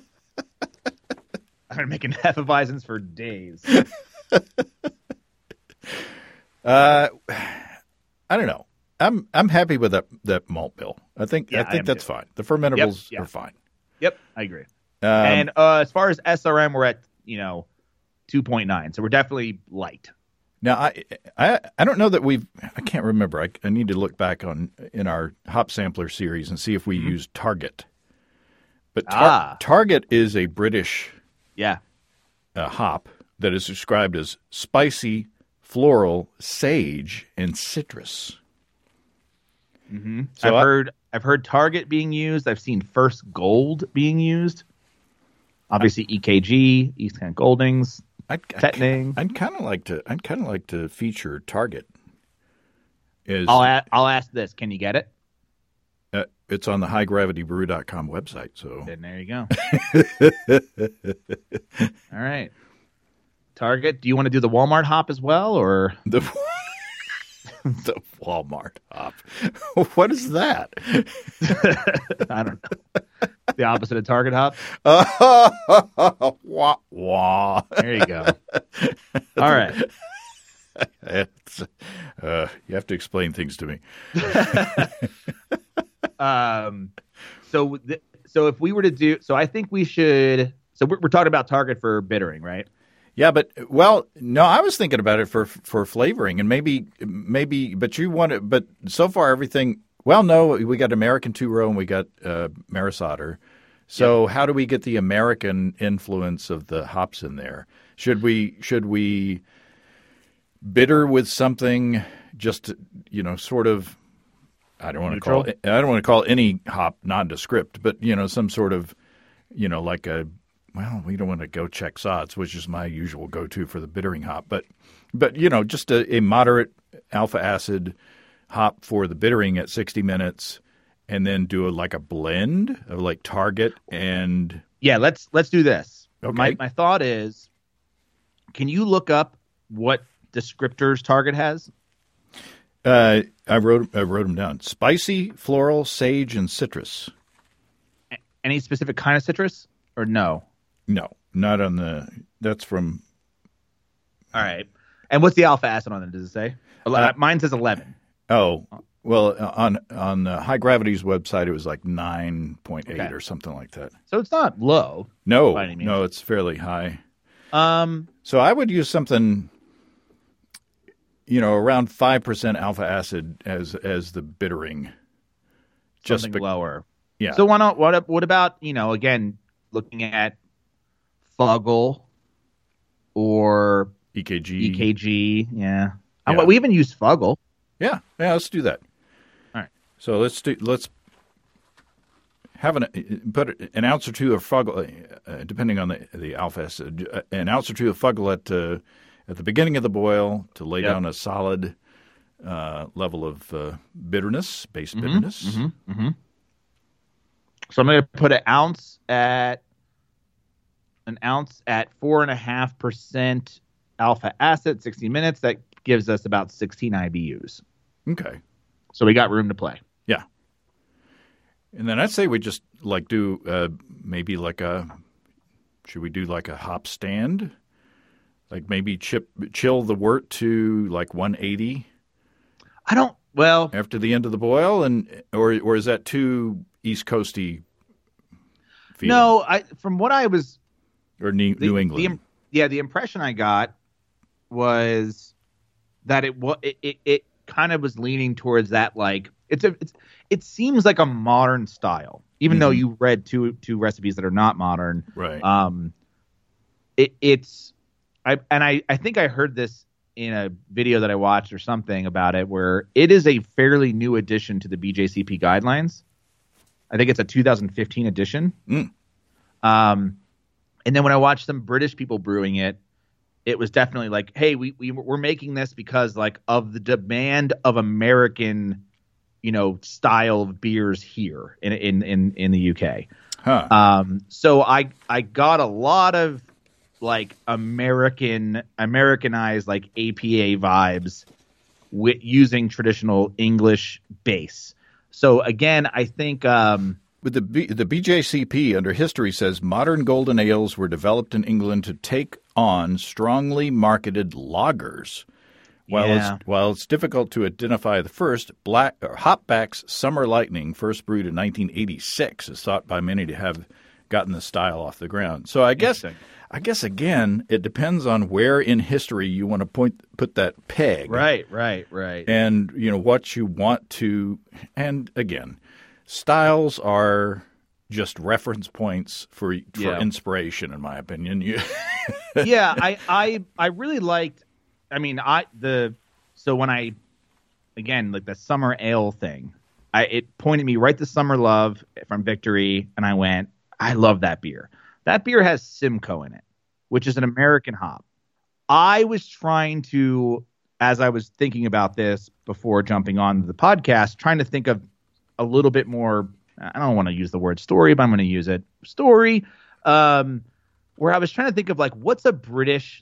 I've been making Hefeweizens for days. I don't know. I'm happy with that malt bill. I think that's fine. The fermentables are fine. Yep, I agree. And as far as SRM, we're at 2.9, so we're definitely light. Now I don't know that I can't remember. I need to look back in our hop sampler series and see if we used Target. But Target is a British hop that is described as spicy, floral, sage, and citrus. Mm-hmm. So I've heard Target being used. I've seen First Gold being used. Obviously, EKG, East Kent Goldings, Tetning. I'd kind of like to feature Target. I'll ask this: can you get it? It's on the highgravitybrew.com website. So then there you go. All right, Target. Do you want to do the Walmart hop as well, or the Walmart hop? What is that? I don't know. The opposite of Target hop. Wah, wah. There you go. All right. You have to explain things to me. So if we were to do, so I think we should. So we're talking about Target for bittering, right? Yeah, no, I was thinking about it for flavoring, and maybe, but you want it. But so far, everything. Well, no, we got American two-row and we got Maris Otter. So how do we get the American influence of the hops in there? Should we bitter with something just, sort of, I don't want to call any hop nondescript, but some sort of, like we don't want to go check sods, which is my usual go-to for the bittering hop, but just a moderate alpha acid hop for the bittering at 60 minutes, and then do a blend of like Target and let's do this. Okay. My thought is, can you look up what descriptors Target has? I wrote them down. Spicy, floral, sage, and citrus. Any specific kind of citrus or no? No, not on the. That's from. All right. And what's the alpha acid on it? Does it say? Mine says 11. Oh, well, on High Gravity's website, it was like 9.8 or something like that. So it's not low. No, by any means. No, it's fairly high. So I would use something, around 5% alpha acid as the bittering. Something lower. Yeah. So why not? What about again, looking at Fuggle or EKG? Yeah. We even use Fuggle. Yeah. Let's do that. All right. So let's have put an ounce or two of Fuggle, depending on the alpha acid, an ounce or two of Fuggle at the beginning of the boil to lay down a solid level of bitterness, base bitterness. Mm-hmm. Mm-hmm. So I'm going to put an ounce at 4.5% alpha acid, 60 minutes. That gives us about 16 IBUs. Okay. So we got room to play. Yeah. And then I'd say we just do should we do like a hop stand? Like maybe chill the wort to like 180? After the end of the boil, or is that too East Coasty feel? No, from what I was... Or New England. The impression I got was that it kind of was leaning towards that, like it seems like a modern style, even though you read two recipes that are not modern. Right. I think I heard this in a video that I watched or something about it, where it is a fairly new addition to the BJCP guidelines. I think it's a 2015 edition. And then when I watched some British people brewing it, it was definitely like, hey, we're making this because like of the demand of American, style of beers here in the UK. Huh. So I got a lot of like Americanized like APA vibes using traditional English base. So again, I think But the BJCP under history says modern golden ales were developed in England to take on strongly marketed lagers. While it's difficult to identify the first, Hopback's Summer Lightning, first brewed in 1986, is thought by many to have gotten the style off the ground. So I guess again, it depends on where in history you want to put that peg. Right. And what you want to, and again, styles are just reference points for inspiration, in my opinion. Yeah, I really liked. I mean, so when I again like the summer ale thing, it pointed me right to Summer Love from Victory, and I went, I love that beer. That beer has Simcoe in it, which is an American hop. I was trying to, as I was thinking about this before jumping on the podcast, trying to think of a little bit more, I don't want to use the word story, but I'm going to use it, story, where I was trying to think of like, what's a British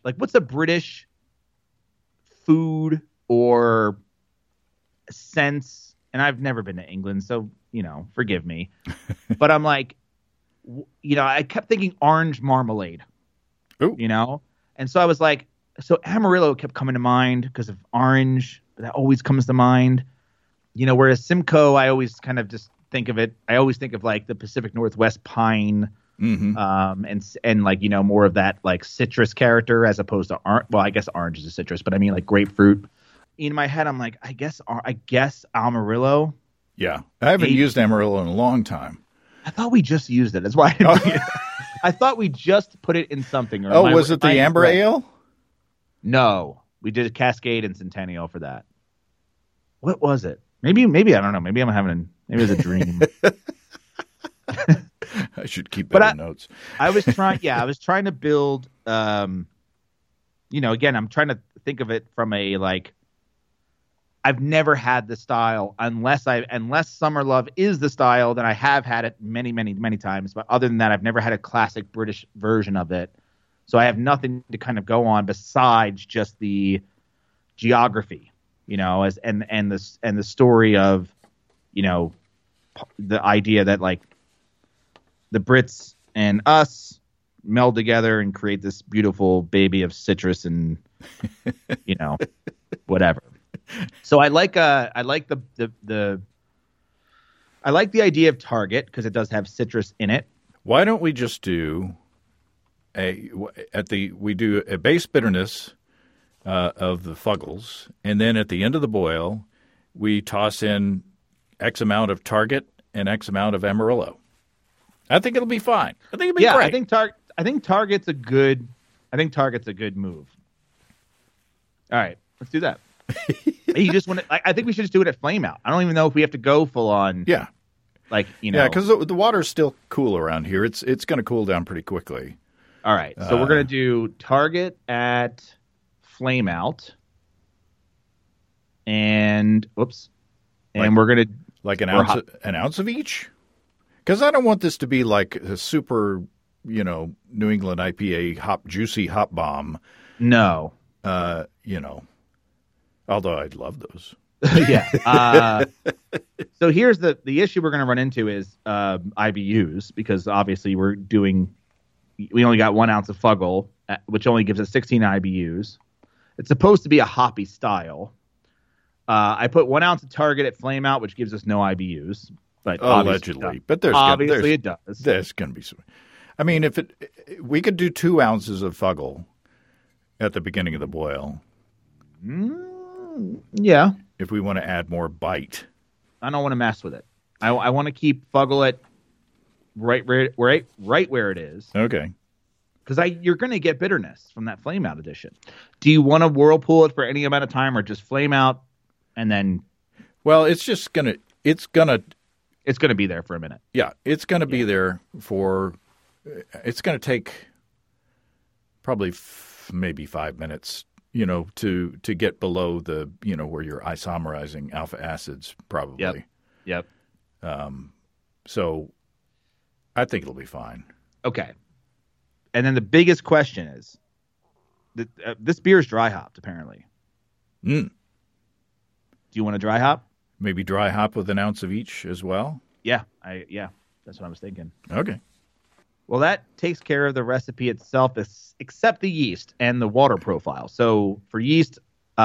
food or sense, and I've never been to England, so, forgive me. But I'm like, I kept thinking orange marmalade. Ooh. And so I was like, so Amarillo kept coming to mind because of orange. That always comes to mind. Whereas Simcoe, I always kind of just think of it. I always think of like the Pacific Northwest pine, and like more of that like citrus character as opposed to orange. Well, I guess orange is a citrus, but I mean like grapefruit. In my head, I'm like, I guess Amarillo. Yeah, I haven't used Amarillo in a long time. I thought we just used it. That's why I thought we just put it in something. Or was it the Amber Ale? No, we did a Cascade and Centennial for that. What was it? Maybe I don't know. Maybe maybe it was a dream. I should keep better notes. I was trying to build. Again, I'm trying to think of it from a like. I've never had the style unless Summer Love is the style. Then I have had it many, many, many times. But other than that, I've never had a classic British version of it. So I have nothing to kind of go on besides just the geography, and the story of, the idea that like the Brits and us meld together and create this beautiful baby of citrus and, whatever. So I like the idea of Target because it does have citrus in it. Why don't we just do we do a base bitterness of the Fuggles, and then at the end of the boil, we toss in X amount of Target and X amount of Amarillo. I think it'll be fine. I think it'll be great. I think Target's a good move. All right, let's do that. You just want to? I think we should just do it at flame out. I don't even know if we have to go full on. Yeah, Yeah, because the water's still cool around here. It's going to cool down pretty quickly. All right, so we're going to do Target at flame out, and we're going to an ounce of each. Because I don't want this to be like a super, New England IPA juicy hop bomb. No, Although I'd love those. Yeah. So here's the issue we're going to run into is IBUs, because obviously we only got 1 ounce of Fuggle, which only gives us 16 IBUs. It's supposed to be a hoppy style. I put 1 ounce of Target at flame out, which gives us no IBUs. But allegedly, but it does. There's going to be some. I mean, we could do 2 ounces of Fuggle at the beginning of the boil. Yeah. If we want to add more bite. I don't want to mess with it. I want to keep Fuggle at right where it is. Okay. Because you're going to get bitterness from that flame out edition. Do you want to whirlpool it for any amount of time, or just flame out and then? Well, it's going to be there for a minute. Yeah, it's going to be there for. It's going to take probably maybe 5 minutes. To get below the, where you're isomerizing alpha acids, probably. Yep. So I think it'll be fine. Okay. And then the biggest question is, this beer is dry hopped, apparently. Do you want a dry hop? Maybe dry hop with 1 ounce of each as well? Yeah, that's what I was thinking. Okay. Well, that takes care of the recipe itself, except the yeast and the water profile. So for yeast,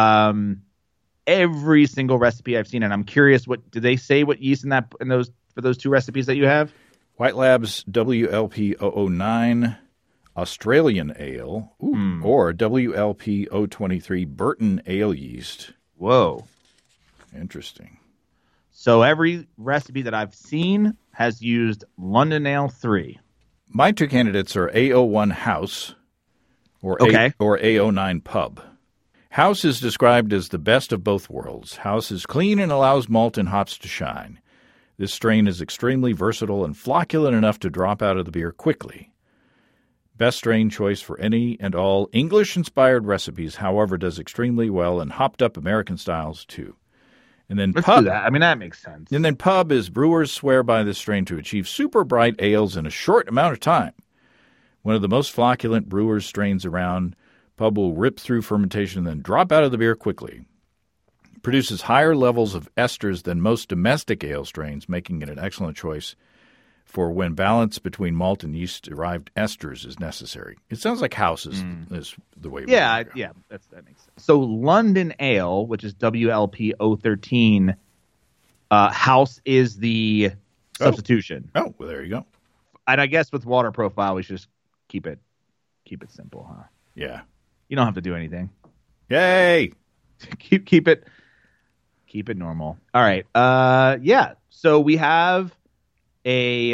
every single recipe I've seen, and I'm curious, do they say what yeast for those 2 recipes that you have? White Labs WLP 009 Australian Ale, or WLP 023 Burton Ale yeast. Whoa. Interesting. So every recipe that I've seen has used London Ale 3. My 2 candidates are A01 House or A09 Pub. House is described as the best of both worlds. House is clean and allows malt and hops to shine. This strain is extremely versatile and flocculent enough to drop out of the beer quickly. Best strain choice for any and all English-inspired recipes, however, does extremely well in hopped-up American styles, too. And then Let's Pub, do that. I mean, that makes sense. And then Pub is brewers swear by this strain to achieve super bright ales in a short amount of time. One of the most flocculent brewers strains around, Pub will rip through fermentation and then drop out of the beer quickly. It produces higher levels of esters than most domestic ale strains, making it an excellent choice for when balance between malt and yeast-derived esters is necessary. It sounds like House is the way. Yeah, that makes sense. So London Ale, which is WLP 013, House is the substitution. Oh, well, there you go. And I guess with water profile, we should just keep it simple, huh? Yeah. You don't have to do anything. Yay! keep it normal. All right. Yeah. So we have a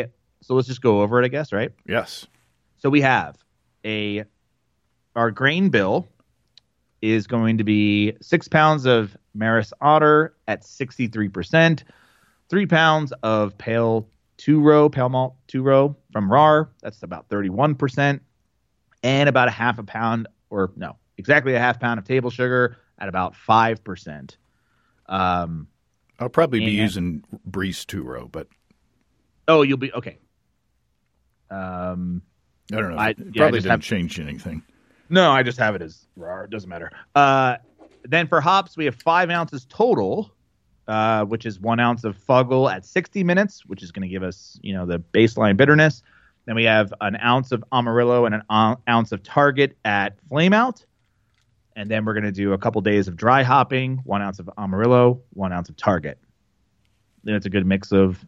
So let's just go over it, I guess, right? Yes. So we have our grain bill is going to be 6 pounds of Maris Otter at 63%, 3 pounds of pale malt 2-row from RAR. That's about 31%, and about exactly a half pound of table sugar at about 5%. I'll probably be using Briess 2-row, but you'll be okay. I don't know. It probably didn't change anything. No, I just have it as RAR. It doesn't matter. Then for hops, we have 5 ounces total, which is 1 ounce of Fuggle at 60 minutes, which is going to give us, the baseline bitterness. Then we have an ounce of Amarillo and an ounce of Target at flame out. And then we're going to do a couple days of dry hopping, 1 ounce of Amarillo, 1 ounce of Target. Then it's a good mix of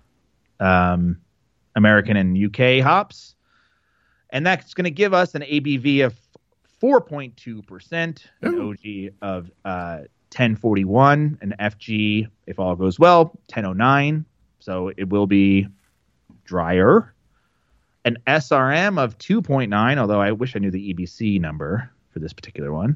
American and UK hops. And that's going to give us an ABV of 4.2%, an OG of 1041, an FG, if all goes well, 1009. So it will be drier. An SRM of 2.9, although I wish I knew the EBC number for this particular one.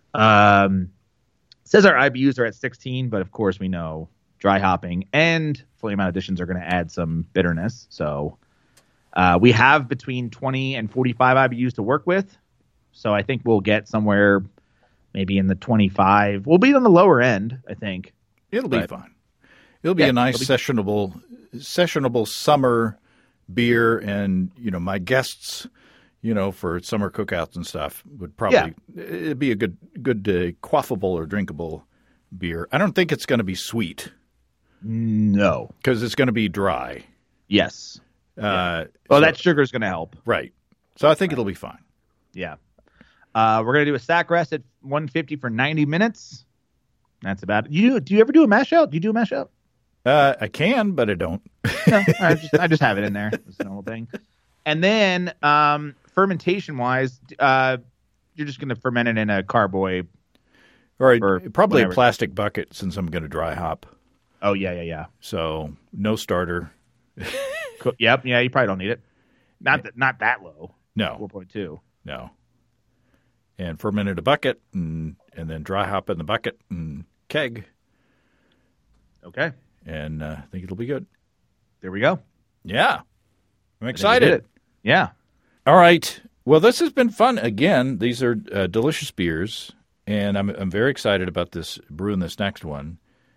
Says our IBUs are at 16, but of course we know dry hopping and flame out additions are going to add some bitterness. So we have between 20 and 45 IBUs to work with. So I think we'll get somewhere maybe in the 25. We'll be on the lower end, I think. It'll be fine. It'll be a nice sessionable summer beer, and my guests, for summer cookouts and stuff would probably it'd be a good quaffable or drinkable beer. I don't think it's going to be sweet. No, because it's going to be dry. Yes. That sugar is going to help. Right. So I think it'll be fine. Yeah. We're going to do a stack rest at 150 for 90 minutes. That's about it. Do you ever do a mash out? Do you do a mash out? I can, but I don't. No, I just have it in there. It's the whole thing. And then fermentation wise, you're just going to ferment it in a carboy. Or probably a plastic bucket, since I'm going to dry hop. Oh, yeah. So no starter. Yep. Yeah, you probably don't need it. Not that low. No. 4.2. No. And ferment in a bucket, and then dry hop in the bucket and keg. Okay. And I think it'll be good. There we go. Yeah. I'm excited. Yeah. All right. Well, this has been fun. Again, these are delicious beers, and I'm very excited about brewing this next one.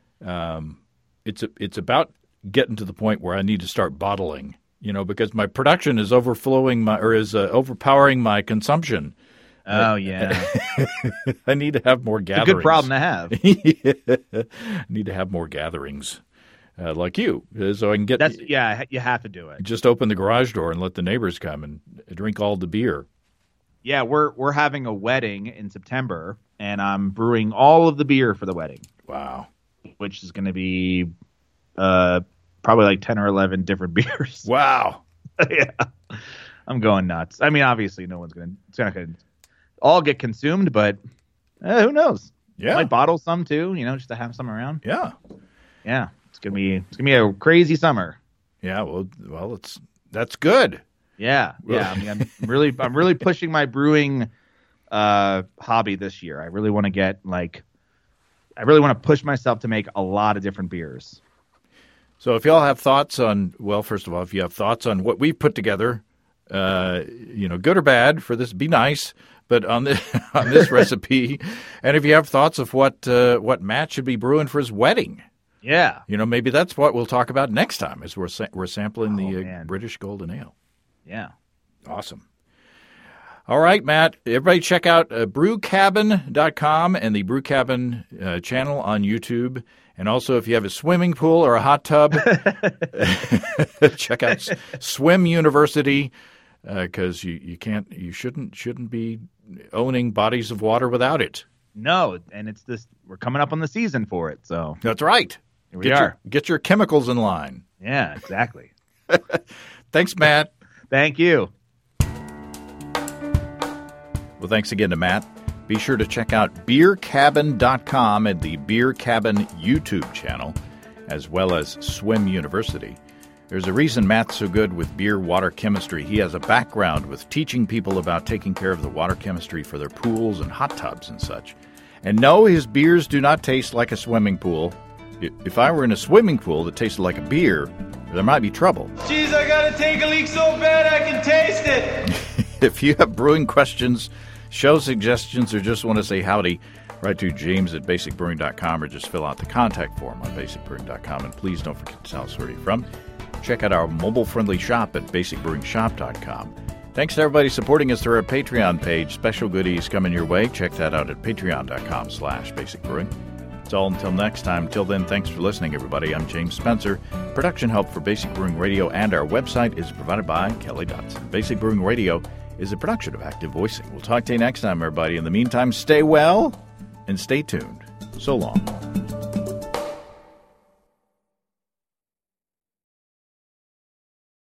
It's about getting to the point where I need to start bottling, because my production is overpowering my consumption. Oh, yeah. I need to have more gatherings. It's a good problem to have. I need to have more gatherings like you, so I can get. You have to do it. Just open the garage door and let the neighbors come and drink all the beer. Yeah, we're having a wedding in September, and I'm brewing all of the beer for the wedding. Wow. Which is going to be probably like 10 or 11 different beers. Wow. Yeah. I'm going nuts. I mean, obviously, it's not going to all get consumed, but who knows? Yeah. Might bottle some too, just to have some around. Yeah. Yeah. It's going to be a crazy summer. Yeah. Well, that's good. Yeah. Yeah. I mean, I'm really pushing my brewing hobby this year. I really want to push myself to make a lot of different beers. So if y'all have thoughts on, first of all, if you have thoughts on what we've put together, good or bad for this, be nice, but on this recipe, and if you have thoughts of what Matt should be brewing for his wedding, maybe that's what we'll talk about next time, as we're sampling the British Golden Ale. Yeah, awesome. All right, Matt. Everybody check out brewcabin.com and the Brewcabin channel on YouTube. And also, if you have a swimming pool or a hot tub, check out Swim University, because you shouldn't be owning bodies of water without it. No, and we're coming up on the season for it, so that's right. Here we are. Get your chemicals in line. Yeah, exactly. Thanks, Matt. Thank you. Well, thanks again to Matt. Be sure to check out beercabin.com and the Beer Cabin YouTube channel, as well as Swim University. There's a reason Matt's so good with beer water chemistry. He has a background with teaching people about taking care of the water chemistry for their pools and hot tubs and such. And no, his beers do not taste like a swimming pool. If I were in a swimming pool that tasted like a beer, there might be trouble. Jeez, I gotta take a leak so bad I can taste it. If you have brewing questions, show suggestions, or just want to say howdy, write to james@basicbrewing.com or just fill out the contact form on basicbrewing.com. And please don't forget to tell us where you're from. Check out our mobile-friendly shop at basicbrewingshop.com. Thanks to everybody supporting us through our Patreon page. Special goodies coming your way. Check that out at patreon.com/basicbrewing. That's all until next time. Till then, thanks for listening, everybody. I'm James Spencer. Production help for Basic Brewing Radio and our website is provided by Kelly Dotson. Basic Brewing Radio is a production of Active Voicing. We'll talk to you next time, everybody. In the meantime, stay well and stay tuned. So long.